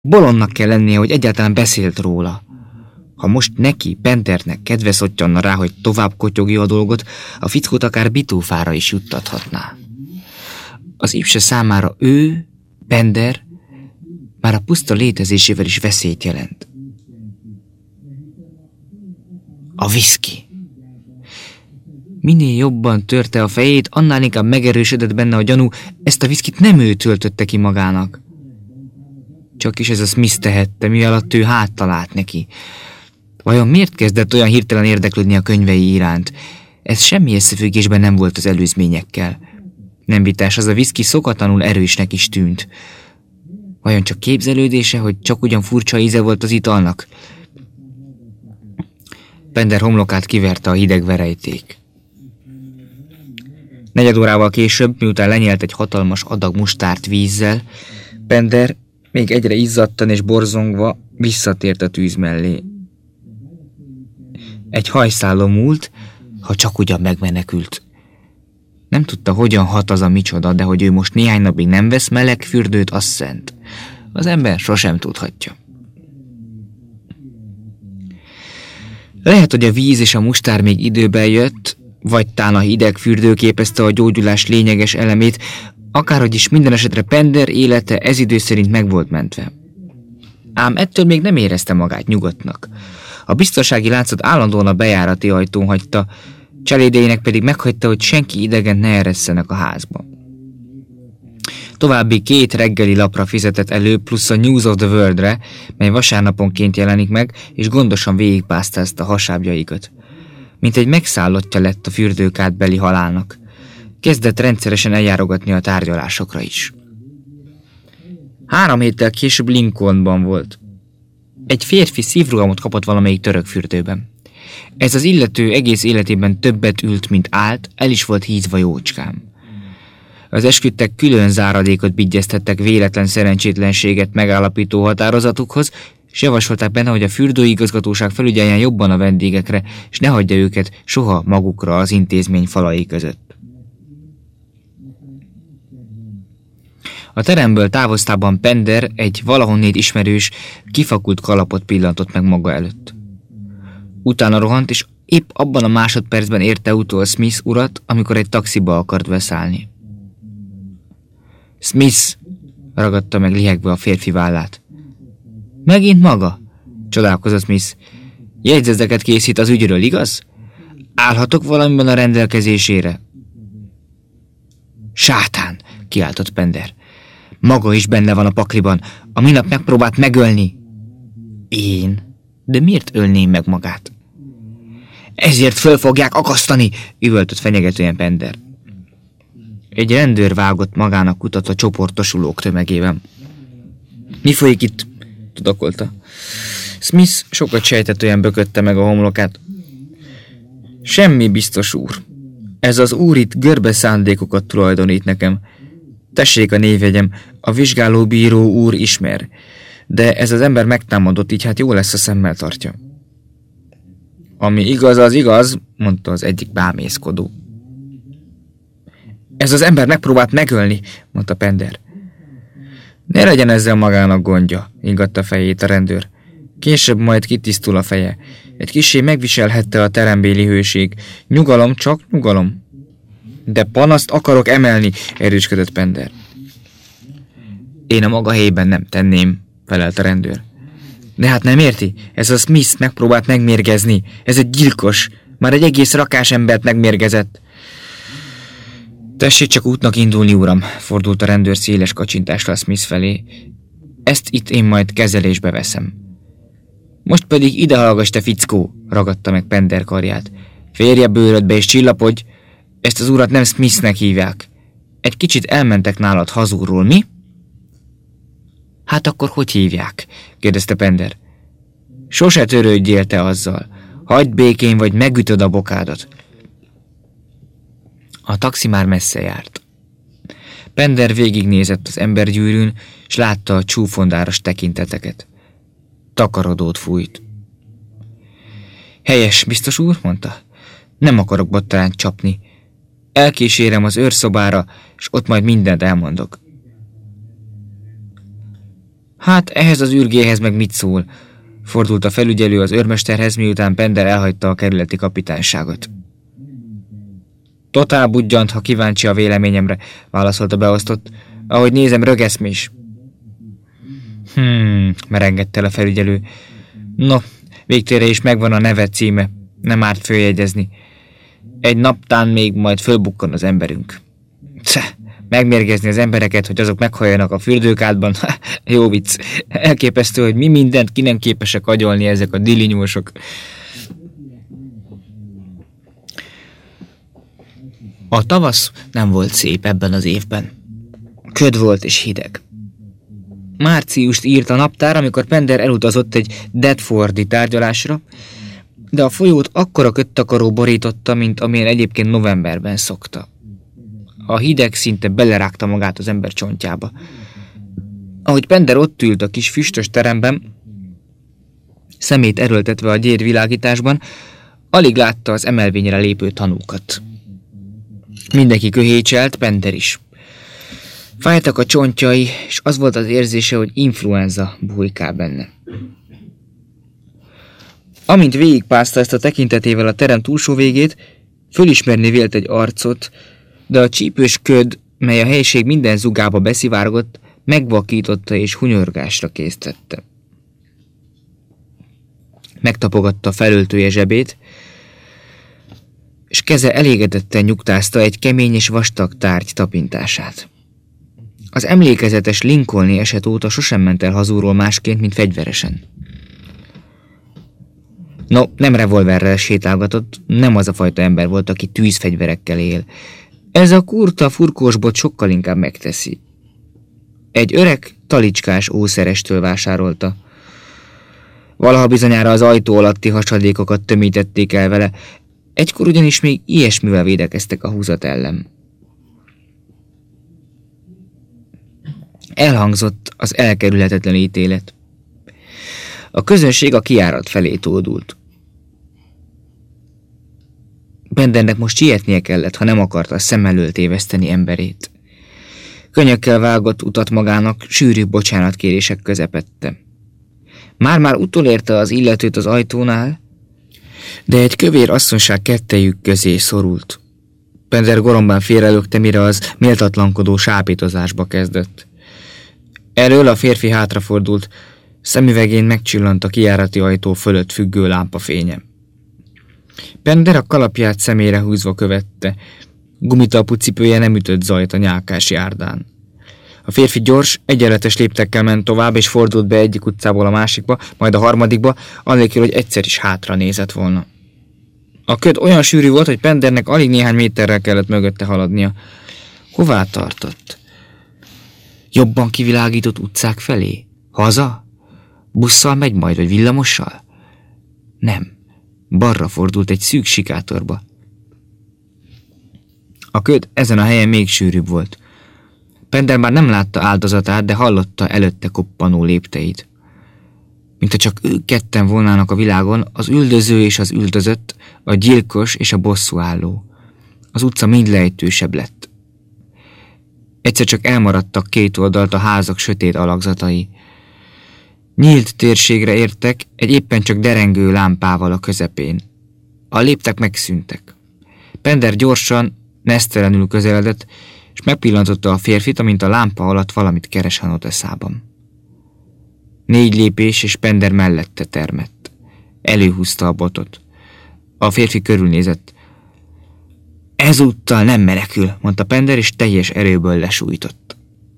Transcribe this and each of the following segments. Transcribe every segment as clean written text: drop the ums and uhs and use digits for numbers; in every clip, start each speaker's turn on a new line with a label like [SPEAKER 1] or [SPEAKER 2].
[SPEAKER 1] Bolondnak kell lennie, hogy egyáltalán beszélt róla. Ha most neki, Pendernek kedve szottyanna rá, hogy tovább kotyogja a dolgot, a fickót akár bitófára is juttathatná. Az Ipse számára ő, Pender, már a puszta létezésével is veszélyt jelent. A viszki. Minél jobban törte a fejét, annál inkább megerősödött benne a gyanú, ezt a viszkit nem ő töltötte ki magának. Csak is ez a Smith tehette, mi alatt ő háttalált neki. Vajon miért kezdett olyan hirtelen érdeklődni a könyvei iránt? Ez semmi összefüggésben nem volt az előzményekkel. Nem vitás, az a viszki szokatlanul erősnek is tűnt. Vajon csak képzelődése, hogy csak ugyan furcsa íze volt az italnak? Pender homlokát kiverte a hideg verejték. 4 órával később, miután lenyelt egy hatalmas adag mustárt vízzel, Pender még egyre izzadtan és borzongva visszatért a tűz mellé. Egy hajszálon múlt, ha csak ugyan megmenekült. Nem tudta, hogyan hat az a micsoda, de hogy ő most néhány napig nem vesz meleg fürdőt, az szent. Az ember sosem tudhatja. Lehet, hogy a víz és a mustár még időben jött, vagy tán a hideg fürdő képezte a gyógyulás lényeges elemét, akárhogy is minden esetre Pender élete ez idő szerint meg volt mentve. Ám ettől még nem érezte magát nyugodtnak. A biztonsági láncot állandóan a bejárati ajtón hagyta, cselédjeinek pedig meghagyta, hogy senki idegen ne eresszenek a házba. További 2 reggeli lapra fizetett elő, plusz a News of the World-re, mely vasárnaponként jelenik meg, és gondosan végigpásztázta hasábjaikat. Mint egy megszállottja lett a fürdőkádbeli halálnak. Kezdett rendszeresen eljárogatni a tárgyalásokra is. 3 héttel később Lincolnban volt. Egy férfi szívrohamot kapott valamelyik török fürdőben. Ez az illető egész életében többet ült, mint állt, el is volt hízva jócskán. Az esküdtek külön záradékot bigyeztettek véletlen szerencsétlenséget megállapító határozatukhoz, és javasolták benne, hogy a fürdőigazgatóság felügyeljen jobban a vendégekre, és ne hagyja őket soha magukra az intézmény falai között. A teremből távoztában Pender egy valahonnét ismerős, kifakult kalapot pillantott meg maga előtt. Utána rohant, és épp abban a másodpercben érte utol Smith urat, amikor egy taxiba akart beszállni. Smith! Ragadta meg lihegve a férfi vállát. Megint maga? Csodálkozott Smith. Jegyzeteket készít az ügyről, igaz? Állhatok valamiben a rendelkezésére? Sátán! Kiáltott Pender. Maga is benne van a pakliban. A minap megpróbált megölni. Én? De miért ölném meg magát? Ezért föl fogják akasztani, üvöltött fenyegetően Pender. Egy rendőr vágott magának kutat a csoportosulók tömegében. Mi folyik itt? Tudakolta. Smith sokat sejtetően bökötte meg a homlokát. Semmi, biztos úr. Ez az úr itt görbe szándékokat tulajdonít nekem. Tessék a névjegyem, a vizsgálóbíró úr ismer. De ez az ember megtámadott, így hát jó lesz, a szemmel tartja. Ami igaz, az igaz, mondta az egyik bámészkodó. Ez az ember megpróbált megölni, mondta Pender. Ne legyen ezzel magának gondja, ingatta fejét a rendőr. Később majd kitisztul a feje. Egy kissé megviselhette a terembéli hőség. Nyugalom, csak nyugalom. De panaszt akarok emelni, erősködött Pender. Én a maga helyében nem tenném, felelt a rendőr. De hát nem érti? Ez a Smith megpróbált megmérgezni. Ez egy gyilkos. Már egy egész rakás embert megmérgezett. Tessék csak útnak indulni, uram, fordult a rendőr széles kacsintásra Smith felé. Ezt itt én majd kezelésbe veszem. Most pedig ide hallgass, te fickó, ragadta meg Pender karját. Férje bőrödbe és csillapodj, ezt az urat nem Smithnek hívják. Egy kicsit elmentek nálad hazúról, mi? Hát akkor hogy hívják? Kérdezte Pender. Sose törődjél te azzal. Hagyd békén, vagy megütöd a bokádat. A taxi már messze járt. Pender végignézett az embergyűrűn, s látta a csúfondáros tekinteteket. Takarodót fújt. Helyes, biztos úr, mondta. Nem akarok botrányt csapni. Elkísérem az őrszobára, s ott majd mindent elmondok. Hát ehhez az ürgéhez meg mit szól? Fordult a felügyelő az őrmesterhez, miután Pender elhagyta a kerületi kapitányságot. Totál budjant, ha kíváncsi a véleményemre, válaszolta beosztott. Ahogy nézem, rögeszmés. Merengett el a felügyelő. No, végtére is megvan a neve címe. Nem árt följegyezni. Egy naptán még majd fölbukkan az emberünk. Megmérgezni az embereket, hogy azok meghalljanak a fürdőkádban. Jó vicc. Elképesztő, hogy mi mindent ki nem képesek agyolni ezek a dilinyósok. A tavasz nem volt szép ebben az évben. Köd volt és hideg. Márciust írt a naptár, amikor Pender elutazott egy Deptfordi tárgyalásra, de a folyót akkora ködtakaró borította, mint amilyen egyébként novemberben szokta. A hideg szinte belerágta magát az ember csontjába. Ahogy Pender ott ült a kis füstös teremben, szemét erőltetve a gyérvilágításban, alig látta az emelvényre lépő tanúkat. Mindenki köhécselt, Pender is. Fájtak a csontjai, és az volt az érzése, hogy influenza bujkál benne. Amint végigpászta ezt a tekintetével a terem túlsó végét, fölismerni vélt egy arcot, de a csípős köd, mely a helység minden zugába beszivárgott, megvakította és hunyorgásra késztette. Megtapogatta a felöltője zsebét, és keze elégedetten nyugtázta egy kemény és vastag tárgy tapintását. Az emlékezetes Lincolni eset óta sosem ment el hazúról másként, mint fegyveresen. No, nem revolverrel sétálgatott, nem az a fajta ember volt, aki tűzfegyverekkel él. Ez a kurta furkósbot sokkal inkább megteszi. Egy öreg, talicskás ószerestől vásárolta. Valaha bizonyára az ajtó alatti hasadékokat tömítették el vele, egykor ugyanis még ilyesmivel védekeztek a húzat ellen. Elhangzott az elkerülhetetlen ítélet. A közönség a kijárat felé tódult. Pendernek most sietnie kellett, ha nem akarta szem elől téveszteni emberét. Könnyekkel vágott utat magának, sűrű bocsánatkérések közepette. Már-már utolérte az illetőt az ajtónál, de egy kövér asszonyság kettejük közé szorult. Pender gorombán félrelökte, mire az méltatlankodó sápítozásba kezdett. Elől a férfi hátrafordult, szemüvegén megcsillant a kijárati ajtó fölött függő lámpafénye. Pender a kalapját szemére húzva követte. Gumitalpú cipője nem ütött zajt a nyálkás járdán. A férfi gyors, egyenletes léptekkel ment tovább, és fordult be egyik utcából a másikba, majd a harmadikba, annélkül, hogy egyszer is hátra nézett volna. A köd olyan sűrű volt, hogy Pendernek alig néhány méterrel kellett mögötte haladnia. Hová tartott? Jobban kivilágított utcák felé? Haza? Busszal megy majd, vagy villamossal? Nem. Balra fordult egy szűk sikátorba. A köd ezen a helyen még sűrűbb volt. Pender már nem látta áldozatát, de hallotta előtte koppanó lépteit. Mintha csak ők ketten volnának a világon, az üldöző és az üldözött, a gyilkos és a bosszúálló. Az utca mind lejtősebb lett. Egyszer csak elmaradtak két oldalt a házak sötét alakzatai. Nyílt térségre értek, egy éppen csak derengő lámpával a közepén. A léptek megszűntek. Pender gyorsan, nesztelenül közeledett, és megpillantotta a férfit, amint a lámpa alatt valamit keres a noteszában. 4 lépés, és Pender mellette termett. Előhúzta a botot. A férfi körülnézett. Ezúttal nem menekül, mondta Pender, és teljes erőből lesújtott.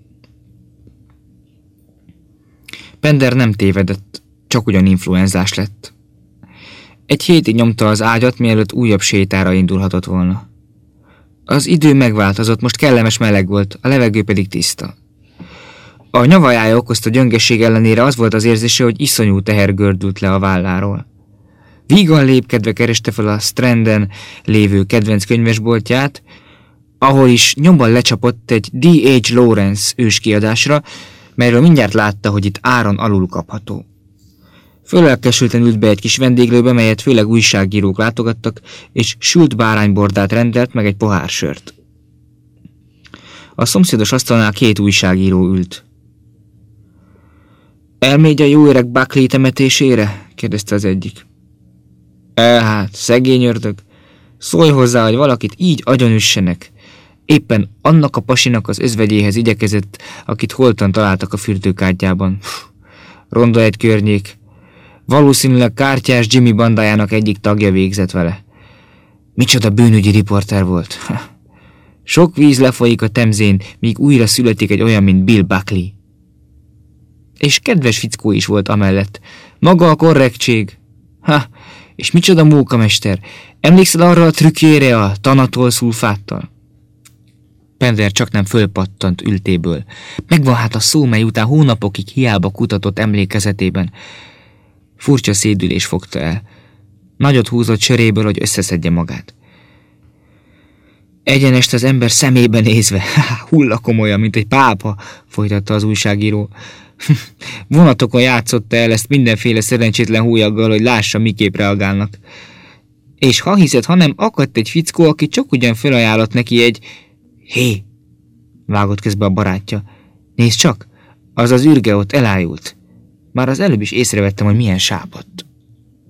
[SPEAKER 1] Pender nem tévedett, csak ugyan influenzás lett. Egy hétig nyomta az ágyat, mielőtt újabb sétára indulhatott volna. Az idő megváltozott, most kellemes meleg volt, a levegő pedig tiszta. A nyavajája okozta gyöngeség ellenére az volt az érzése, hogy iszonyú teher gördült le a válláról. Vígan lépkedve kereste fel a Stranden lévő kedvenc könyvesboltját, ahol is nyomban lecsapott egy D.H. Lawrence őskiadásra, melyről mindjárt látta, hogy itt áron alul kapható. Fölelkesülten ült be egy kis vendéglőbe, melyet főleg újságírók látogattak, és sült báránybordát rendelt, meg egy pohár sört. A szomszédos asztalnál 2 újságíró ült. Elmegy a jó öreg Buckley temetésére? Kérdezte az egyik. Hát, szegény ördög. Szólj hozzá, hogy valakit így agyonüssenek. Éppen annak a pasinak az özvegyéhez igyekezett, akit holtan találtak a fürdőkádjában. Ronda egy környék. Valószínűleg Kártyás Jimmy bandájának egyik tagja végzett vele. Micsoda bűnügyi riporter volt. Sok víz lefolyik a Temzén, míg újra születik egy olyan, mint Bill Buckley. És kedves fickó is volt amellett. Maga a korrektség. És micsoda mókamester. Emlékszel arra a trükkjére a tanatol szulfáttal? Pender csak nem fölpattant ültéből. Megvan hát a szó, mely után hónapokig hiába kutatott emlékezetében. Furcsa szédülés fogta el. Nagyot húzott söréből, hogy összeszedje magát. Egyenest az ember szemébe nézve, hullakomolyan, mint egy pápa, folytatta az újságíró. Vonatokon játszotta el ezt mindenféle szerencsétlen húlyaggal, hogy lássa, miképp reagálnak. És ha hiszed, hanem akadt egy fickó, aki csak ugyan felajánlott neki egy... Hé! Vágott közbe a barátja. Nézd csak, az űrge ott elájult. Már az előbb is észrevettem, hogy milyen sápadt.